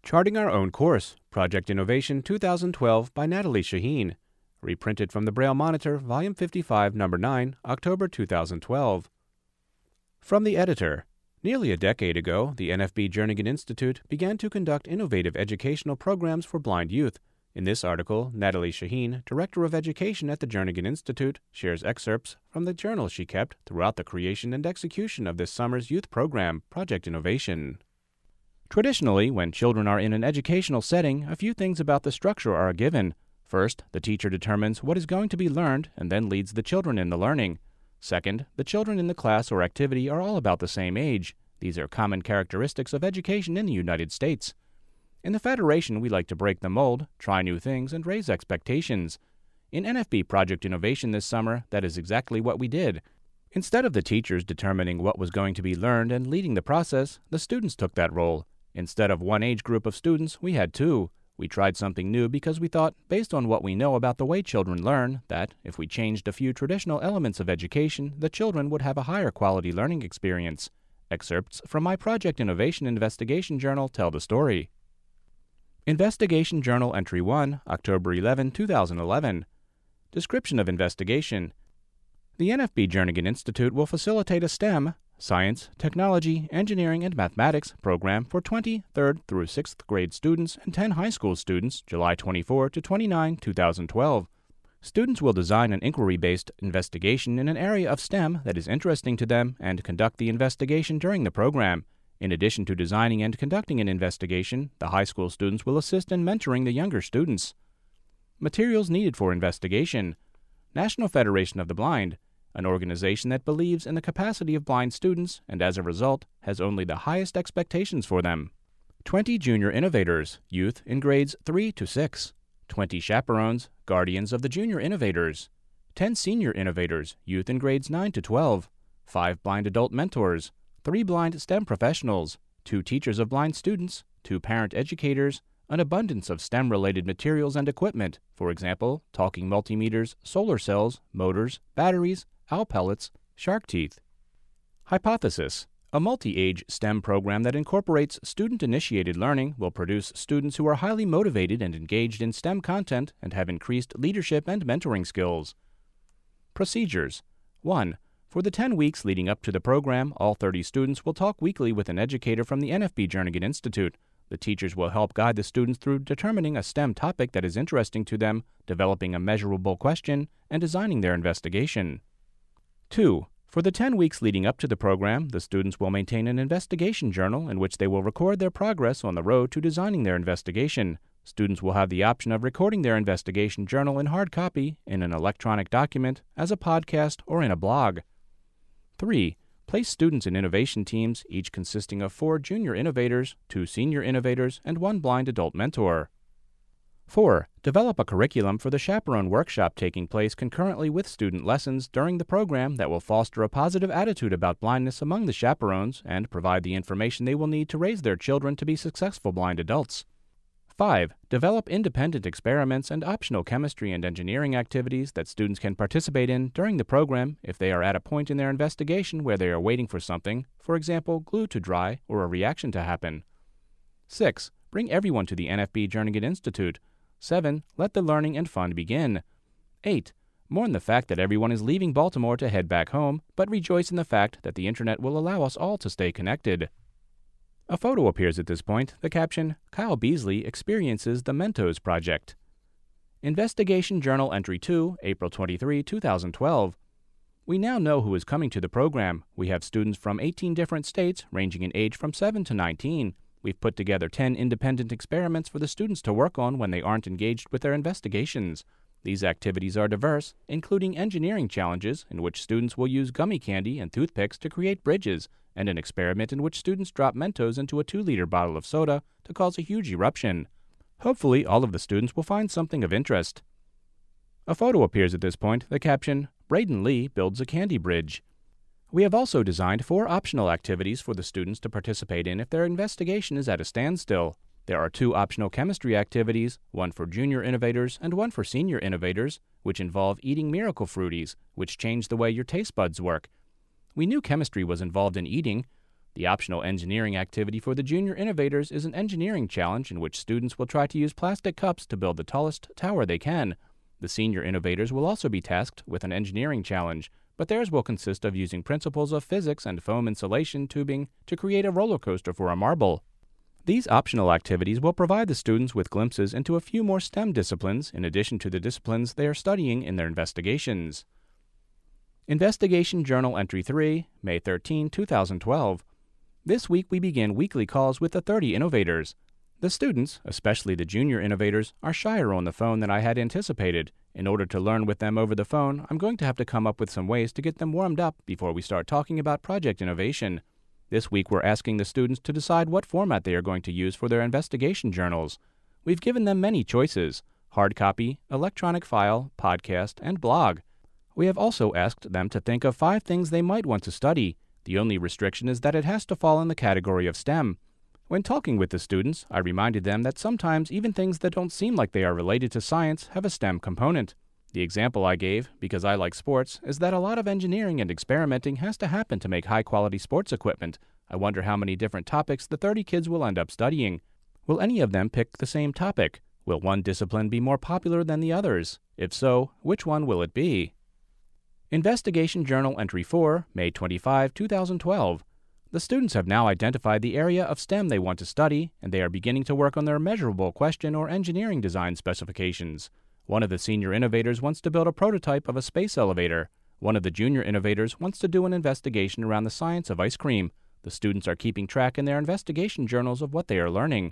Charting Our Own Course, Project Innovation 2012 by Natalie Shaheen. Reprinted from the Braille Monitor, Volume 55, Number 9, October 2012. From the editor. Nearly a decade ago, the NFB Jernigan Institute began to conduct innovative educational programs for blind youth. In this article, Natalie Shaheen, Director of Education at the Jernigan Institute, shares excerpts from the journal she kept throughout the creation and execution of this summer's youth program, Project Innovation. Traditionally, when children are in an educational setting, a few things about the structure are given. First, the teacher determines what is going to be learned and then leads the children in the learning. Second, the children in the class or activity are all about the same age. These are common characteristics of education in the United States. In the Federation, we like to break the mold, try new things, and raise expectations. In NFB Project Innovation this summer, that is exactly what we did. Instead of the teachers determining what was going to be learned and leading the process, the students took that role. Instead of one age group of students, we had two. We tried something new because we thought, based on what we know about the way children learn, that if we changed a few traditional elements of education, the children would have a higher quality learning experience. Excerpts from my Project Innovation Investigation Journal tell the story. Investigation Journal Entry 1, October 11, 2011. Description of investigation. The NFB Jernigan Institute will facilitate a STEM, Science, Technology, Engineering, and Mathematics program for 20 3rd through 6th grade students and 10 high school students, July 24 to 29, 2012. Students will design an inquiry-based investigation in an area of STEM that is interesting to them and conduct the investigation during the program. In addition to designing and conducting an investigation, the high school students will assist in mentoring the younger students. Materials needed for investigation. National Federation of the Blind, an organization that believes in the capacity of blind students and as a result has only the highest expectations for them. 20 junior innovators, youth in grades 3 to 6. 20 chaperones, guardians of the junior innovators. 10 senior innovators, youth in grades 9 to 12. 5 blind adult mentors. 3 blind STEM professionals. 2 teachers of blind students. 2 parent educators. An abundance of STEM-related materials and equipment, for example, talking multimeters, solar cells, motors, batteries, owl pellets, shark teeth. Hypothesis. A multi-age STEM program that incorporates student-initiated learning will produce students who are highly motivated and engaged in STEM content and have increased leadership and mentoring skills. Procedures. 1. For the 10 weeks leading up to the program, all 30 students will talk weekly with an educator from the NFB Jernigan Institute. The teachers will help guide the students through determining a STEM topic that is interesting to them, developing a measurable question, and designing their investigation. 2. For the 10 weeks leading up to the program, the students will maintain an investigation journal in which they will record their progress on the road to designing their investigation. Students will have the option of recording their investigation journal in hard copy, in an electronic document, as a podcast, or in a blog. 3. Place students in innovation teams, each consisting of 4 junior innovators, 2 senior innovators, and 1 blind adult mentor. 4. Develop a curriculum for the chaperone workshop taking place concurrently with student lessons during the program that will foster a positive attitude about blindness among the chaperones and provide the information they will need to raise their children to be successful blind adults. 5. Develop independent experiments and optional chemistry and engineering activities that students can participate in during the program if they are at a point in their investigation where they are waiting for something, for example, glue to dry or a reaction to happen. 6. Bring everyone to the NFB Jernigan Institute. 7. Let the learning and fun begin. 8. Mourn the fact that everyone is leaving Baltimore to head back home, but rejoice in the fact that the Internet will allow us all to stay connected. A photo appears at this point, the caption, Kyle Beasley experiences the Mentos Project. Investigation Journal Entry 2, April 23, 2012. We now know who is coming to the program. We have students from 18 different states, ranging in age from 7 to 19. We've put together 10 independent experiments for the students to work on when they aren't engaged with their investigations. These activities are diverse, including engineering challenges in which students will use gummy candy and toothpicks to create bridges, and an experiment in which students drop Mentos into a 2-liter bottle of soda to cause a huge eruption. Hopefully, all of the students will find something of interest. A photo appears at this point, the caption, Braden Lee builds a candy bridge. We have also designed 4 optional activities for the students to participate in if their investigation is at a standstill. There are 2 optional chemistry activities, one for junior innovators and one for senior innovators, which involve eating Miracle Fruities, which change the way your taste buds work. We knew chemistry was involved in eating. The optional engineering activity for the Junior Innovators is an engineering challenge in which students will try to use plastic cups to build the tallest tower they can. The Senior Innovators will also be tasked with an engineering challenge, but theirs will consist of using principles of physics and foam insulation tubing to create a roller coaster for a marble. These optional activities will provide the students with glimpses into a few more STEM disciplines in addition to the disciplines they are studying in their investigations. Investigation Journal Entry 3, May 13, 2012. This week we begin weekly calls with the 30 innovators. The students, especially the Junior Innovators, are shyer on the phone than I had anticipated. In order to learn with them over the phone, I'm going to have to come up with some ways to get them warmed up before we start talking about project innovation. This week we're asking the students to decide what format they are going to use for their investigation journals. We've given them many choices: hard copy, electronic file, podcast, and blog. We have also asked them to think of 5 things they might want to study. The only restriction is that it has to fall in the category of STEM. When talking with the students, I reminded them that sometimes even things that don't seem like they are related to science have a STEM component. The example I gave, because I like sports, is that a lot of engineering and experimenting has to happen to make high-quality sports equipment. I wonder how many different topics the 30 kids will end up studying. Will any of them pick the same topic? Will one discipline be more popular than the others? If so, which one will it be? Investigation Journal Entry 4, May 25, 2012. The students have now identified the area of STEM they want to study, and they are beginning to work on their measurable question or engineering design specifications. One of the Senior Innovators wants to build a prototype of a space elevator. One of the Junior Innovators wants to do an investigation around the science of ice cream. The students are keeping track in their investigation journals of what they are learning.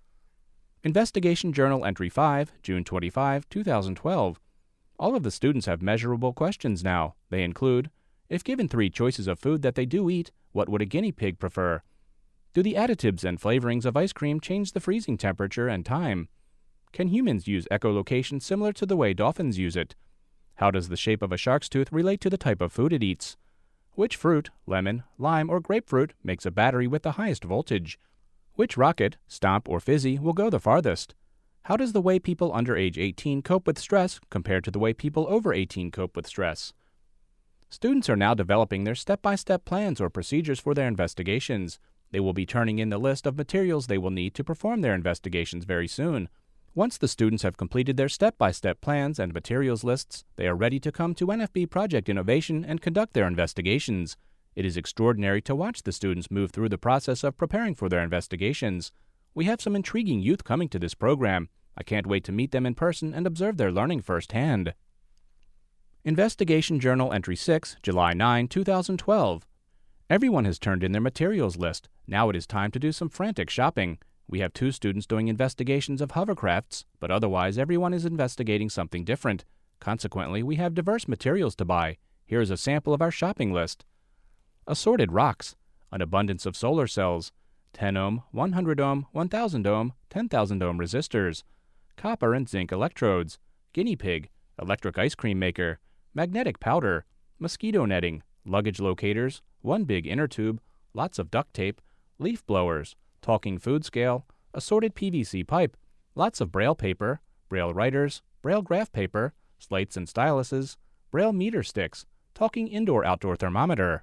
Investigation Journal Entry 5, June 25, 2012. All of the students have measurable questions now. They include: if given 3 choices of food that they do eat, what would a guinea pig prefer? Do the additives and flavorings of ice cream change the freezing temperature and time? Can humans use echolocation similar to the way dolphins use it? How does the shape of a shark's tooth relate to the type of food it eats? Which fruit, lemon, lime, or grapefruit, makes a battery with the highest voltage? Which rocket, Stomp or Fizzy, will go the farthest? How does the way people under age 18 cope with stress compared to the way people over 18 cope with stress? Students are now developing their step-by-step plans or procedures for their investigations. They will be turning in the list of materials they will need to perform their investigations very soon. Once the students have completed their step-by-step plans and materials lists, they are ready to come to NFB Project Innovation and conduct their investigations. It is extraordinary to watch the students move through the process of preparing for their investigations. We have some intriguing youth coming to this program. I can't wait to meet them in person and observe their learning firsthand. Investigation Journal Entry 6, July 9, 2012. Everyone has turned in their materials list. Now it is time to do some frantic shopping. We have 2 students doing investigations of hovercrafts, but otherwise everyone is investigating something different. Consequently, we have diverse materials to buy. Here is a sample of our shopping list. Assorted rocks, an abundance of solar cells, 10 ohm, 100 ohm, 1000 ohm, 10,000 ohm resistors, copper and zinc electrodes, guinea pig, electric ice cream maker, magnetic powder, mosquito netting, luggage locators, 1 big inner tube, lots of duct tape, leaf blowers, talking food scale, assorted PVC pipe, lots of Braille paper, Braille writers, Braille graph paper, slates and styluses, Braille meter sticks, talking indoor-outdoor thermometer.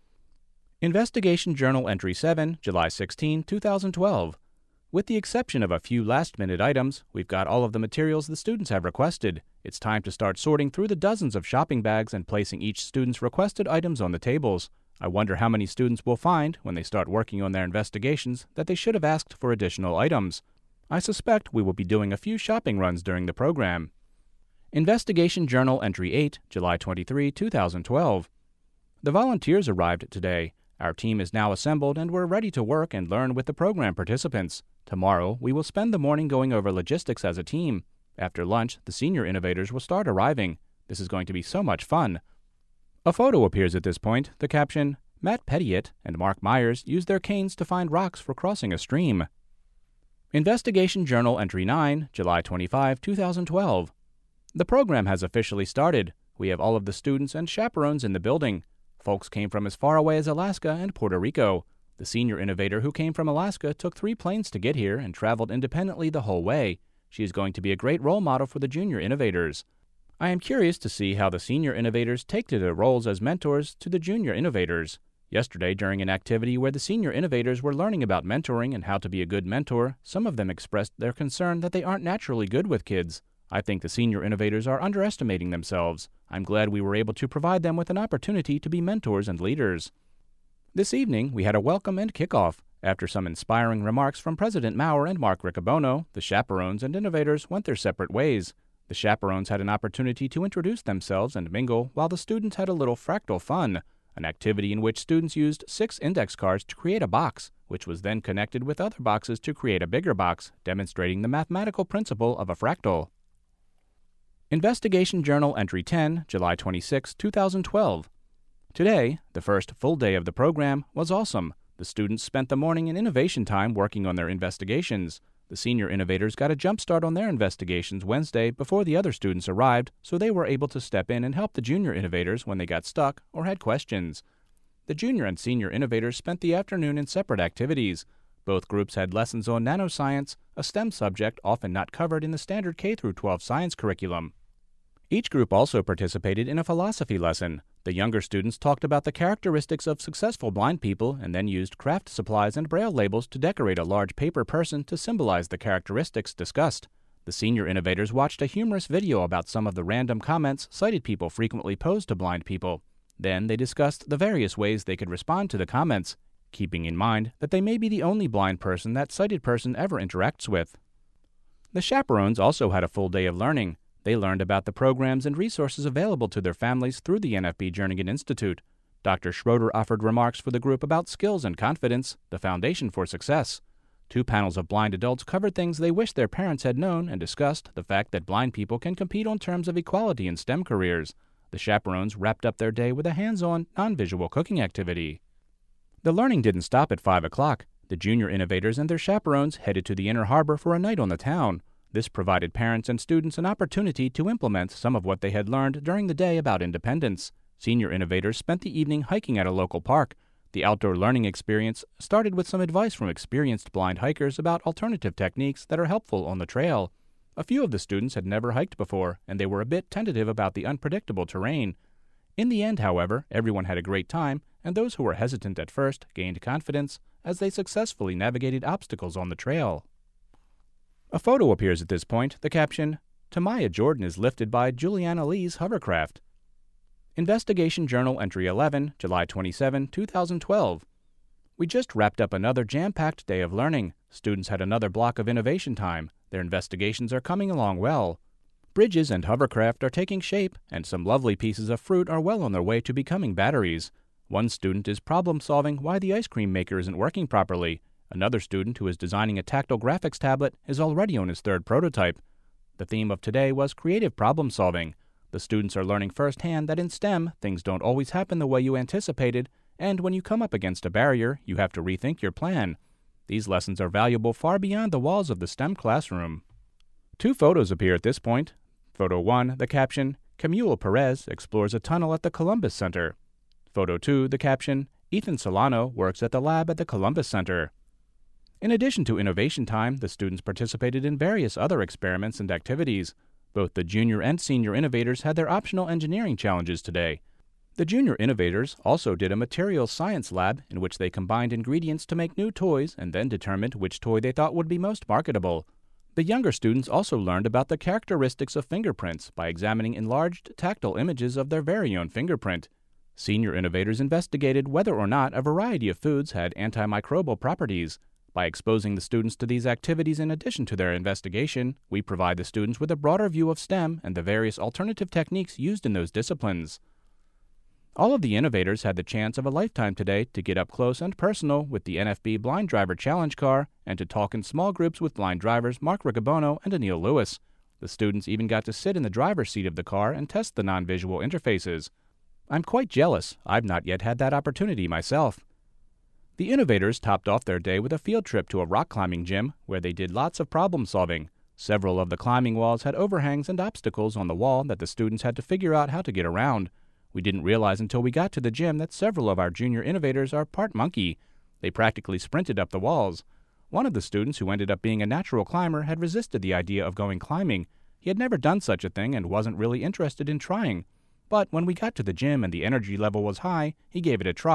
Investigation Journal Entry 7, July 16, 2012. With the exception of a few last-minute items, we've got all of the materials the students have requested. It's time to start sorting through the dozens of shopping bags and placing each student's requested items on the tables. I wonder how many students will find, when they start working on their investigations, that they should have asked for additional items. I suspect we will be doing a few shopping runs during the program. Investigation Journal Entry 8, July 23, 2012. The volunteers arrived today. Our team is now assembled and we're ready to work and learn with the program participants. Tomorrow, we will spend the morning going over logistics as a team. After lunch, the Senior Innovators will start arriving. This is going to be so much fun. A photo appears at this point, the caption, Matt Pettiott and Mark Myers used their canes to find rocks for crossing a stream. Investigation Journal Entry 9, July 25, 2012. The program has officially started. We have all of the students and chaperones in the building. Folks came from as far away as Alaska and Puerto Rico. The Senior Innovator who came from Alaska took 3 planes to get here and traveled independently the whole way. She is going to be a great role model for the Junior Innovators. I am curious to see how the Senior Innovators take to their roles as mentors to the Junior Innovators. Yesterday, during an activity where the senior innovators were learning about mentoring and how to be a good mentor, some of them expressed their concern that they aren't naturally good with kids. I think the senior innovators are underestimating themselves. I'm glad we were able to provide them with an opportunity to be mentors and leaders. This evening, we had a welcome and kickoff. After some inspiring remarks from President Maurer and Mark Riccobono, the chaperones and innovators went their separate ways. The chaperones had an opportunity to introduce themselves and mingle, while the students had a little fractal fun, an activity in which students used 6 index cards to create a box, which was then connected with other boxes to create a bigger box, demonstrating the mathematical principle of a fractal. Investigation Journal Entry 10, July 26, 2012. Today, the first full day of the program, was awesome. The students spent the morning in innovation time working on their investigations. The senior innovators got a jump start on their investigations Wednesday before the other students arrived, so they were able to step in and help the junior innovators when they got stuck or had questions. The junior and senior innovators spent the afternoon in separate activities. Both groups had lessons on nanoscience, a STEM subject often not covered in the standard K-12 science curriculum. Each group also participated in a philosophy lesson. The younger students talked about the characteristics of successful blind people and then used craft supplies and braille labels to decorate a large paper person to symbolize the characteristics discussed. The senior innovators watched a humorous video about some of the random comments sighted people frequently pose to blind people. Then they discussed the various ways they could respond to the comments, keeping in mind that they may be the only blind person that sighted person ever interacts with. The chaperones also had a full day of learning. They learned about the programs and resources available to their families through the NFB Jernigan Institute. Dr. Schroeder offered remarks for the group about skills and confidence, the foundation for success. 2 panels of blind adults covered things they wish their parents had known and discussed the fact that blind people can compete on terms of equality in STEM careers. The chaperones wrapped up their day with a hands-on, non-visual cooking activity. The learning didn't stop at 5 o'clock. The junior innovators and their chaperones headed to the Inner Harbor for a night on the town. This provided parents and students an opportunity to implement some of what they had learned during the day about independence. Senior innovators spent the evening hiking at a local park. The outdoor learning experience started with some advice from experienced blind hikers about alternative techniques that are helpful on the trail. A few of the students had never hiked before, and they were a bit tentative about the unpredictable terrain. In the end, however, everyone had a great time, and those who were hesitant at first gained confidence as they successfully navigated obstacles on the trail. A photo appears at this point, the caption, "Tamaya Jordan is lifted by Juliana Lee's hovercraft." Investigation Journal Entry 11, July 27, 2012. We just wrapped up another jam-packed day of learning. Students had another block of innovation time. Their investigations are coming along well. Bridges and hovercraft are taking shape, and some lovely pieces of fruit are well on their way to becoming batteries. One student is problem-solving why the ice cream maker isn't working properly. Another student who is designing a tactile graphics tablet is already on his 3rd prototype. The theme of today was creative problem solving. The students are learning firsthand that in STEM, things don't always happen the way you anticipated, and when you come up against a barrier, you have to rethink your plan. These lessons are valuable far beyond the walls of the STEM classroom. 2 photos appear at this point. Photo 1, the caption, "Camilo Perez explores a tunnel at the Columbus Center." Photo 2, the caption, "Ethan Solano works at the lab at the Columbus Center." In addition to innovation time, the students participated in various other experiments and activities. Both the junior and senior innovators had their optional engineering challenges today. The junior innovators also did a materials science lab in which they combined ingredients to make new toys and then determined which toy they thought would be most marketable. The younger students also learned about the characteristics of fingerprints by examining enlarged tactile images of their very own fingerprint. Senior innovators investigated whether or not a variety of foods had antimicrobial properties. By exposing the students to these activities in addition to their investigation, we provide the students with a broader view of STEM and the various alternative techniques used in those disciplines. All of the innovators had the chance of a lifetime today to get up close and personal with the NFB Blind Driver Challenge car and to talk in small groups with blind drivers Mark Riccobono and Anil Lewis. The students even got to sit in the driver's seat of the car and test the non-visual interfaces. I'm quite jealous. I've not yet had that opportunity myself. The innovators topped off their day with a field trip to a rock climbing gym where they did lots of problem solving. Several of the climbing walls had overhangs and obstacles on the wall that the students had to figure out how to get around. We didn't realize until we got to the gym that several of our junior innovators are part monkey. They practically sprinted up the walls. One of the students, who ended up being a natural climber, had resisted the idea of going climbing. He had never done such a thing and wasn't really interested in trying. But when we got to the gym and the energy level was high, he gave it a try,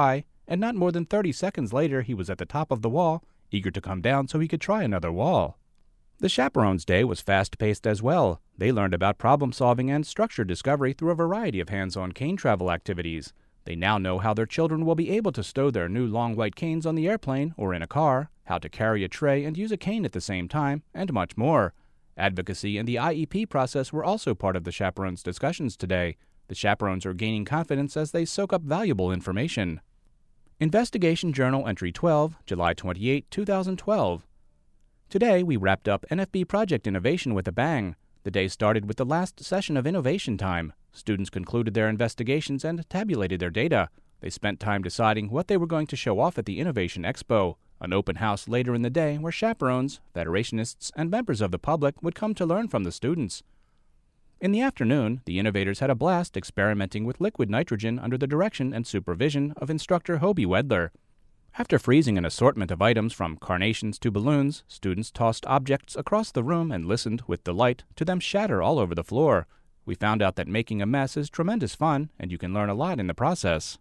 and not more than 30 seconds later he was at the top of the wall, eager to come down so he could try another wall. The chaperones' day was fast-paced as well. They learned about problem-solving and structure discovery through a variety of hands-on cane travel activities. They now know how their children will be able to stow their new long white canes on the airplane or in a car, how to carry a tray and use a cane at the same time, and much more. Advocacy and the IEP process were also part of the chaperones' discussions today. The chaperones are gaining confidence as they soak up valuable information. Investigation Journal Entry 12, July 28, 2012. Today, we wrapped up NFB Project Innovation with a bang. The day started with the last session of Innovation Time. Students concluded their investigations and tabulated their data. They spent time deciding what they were going to show off at the Innovation Expo, an open house later in the day where chaperones, federationists, and members of the public would come to learn from the students. In the afternoon, the innovators had a blast experimenting with liquid nitrogen under the direction and supervision of instructor Hobie Wedler. After freezing an assortment of items from carnations to balloons, students tossed objects across the room and listened, with delight, to them shatter all over the floor. We found out that making a mess is tremendous fun, and you can learn a lot in the process.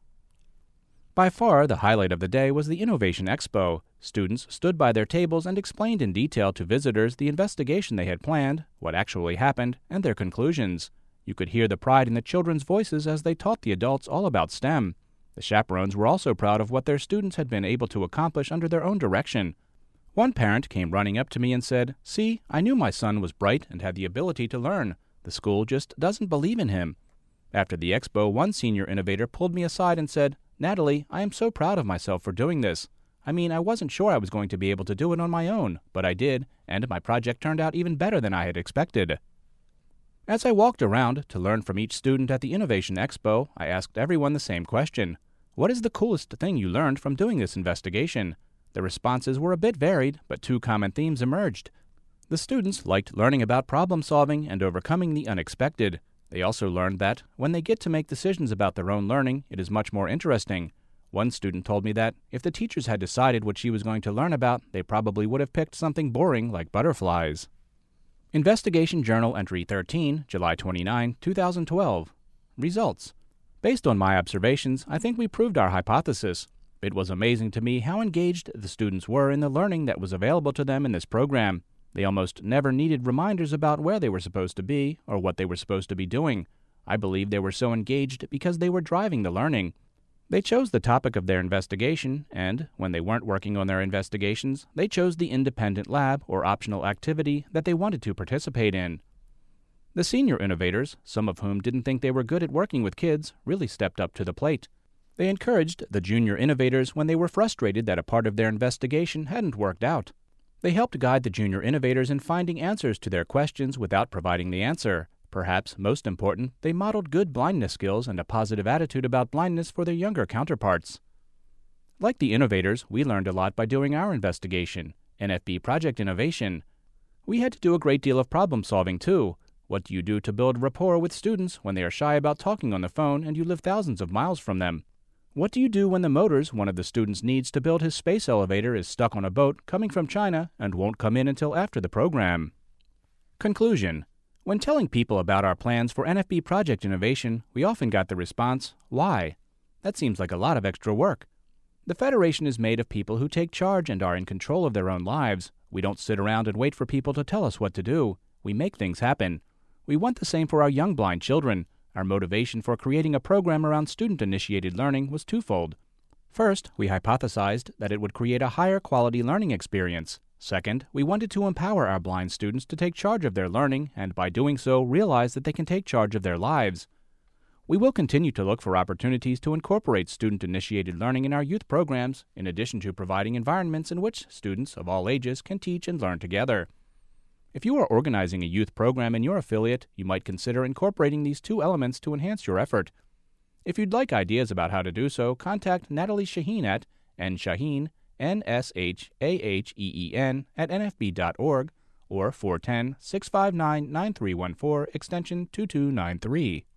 By far, the highlight of the day was the Innovation Expo. Students stood by their tables and explained in detail to visitors the investigation they had planned, what actually happened, and their conclusions. You could hear the pride in the children's voices as they taught the adults all about STEM. The chaperones were also proud of what their students had been able to accomplish under their own direction. One parent came running up to me and said, "See, I knew my son was bright and had the ability to learn. The school just doesn't believe in him." After the expo, one senior innovator pulled me aside and said, "Natalie, I am so proud of myself for doing this. I mean, I wasn't sure I was going to be able to do it on my own, but I did, and my project turned out even better than I had expected." As I walked around to learn from each student at the Innovation Expo, I asked everyone the same question. What is the coolest thing you learned from doing this investigation? The responses were a bit varied, but two common themes emerged. The students liked learning about problem solving and overcoming the unexpected. They also learned that, when they get to make decisions about their own learning, it is much more interesting. One student told me that, if the teachers had decided what she was going to learn about, they probably would have picked something boring like butterflies. Investigation Journal Entry 13, July 29, 2012. Results. Based on my observations, I think we proved our hypothesis. It was amazing to me how engaged the students were in the learning that was available to them in this program. They almost never needed reminders about where they were supposed to be or what they were supposed to be doing. I believe they were so engaged because they were driving the learning. They chose the topic of their investigation, and, when they weren't working on their investigations, they chose the independent lab or optional activity that they wanted to participate in. The senior innovators, some of whom didn't think they were good at working with kids, really stepped up to the plate. They encouraged the junior innovators when they were frustrated that a part of their investigation hadn't worked out. They helped guide the junior innovators in finding answers to their questions without providing the answer. Perhaps most important, they modeled good blindness skills and a positive attitude about blindness for their younger counterparts. Like the innovators, we learned a lot by doing our investigation, NFB Project Innovation. We had to do a great deal of problem solving too. What do you do to build rapport with students when they are shy about talking on the phone and you live thousands of miles from them? What do you do when the motors one of the students needs to build his space elevator is stuck on a boat coming from China and won't come in until after the program? Conclusion. When telling people about our plans for NFB Project Innovation, we often got the response, "Why? That seems like a lot of extra work." The Federation is made of people who take charge and are in control of their own lives. We don't sit around and wait for people to tell us what to do. We make things happen. We want the same for our young blind children. Our motivation for creating a program around student-initiated learning was twofold. First, we hypothesized that it would create a higher quality learning experience. Second, we wanted to empower our blind students to take charge of their learning and by doing so realize that they can take charge of their lives. We will continue to look for opportunities to incorporate student-initiated learning in our youth programs, in addition to providing environments in which students of all ages can teach and learn together. If you are organizing a youth program in your affiliate, you might consider incorporating these two elements to enhance your effort. If you'd like ideas about how to do so, contact Natalie Shaheen at nshaheen, NSHAHEEN @nfb.org or 410-659-9314 extension 2293.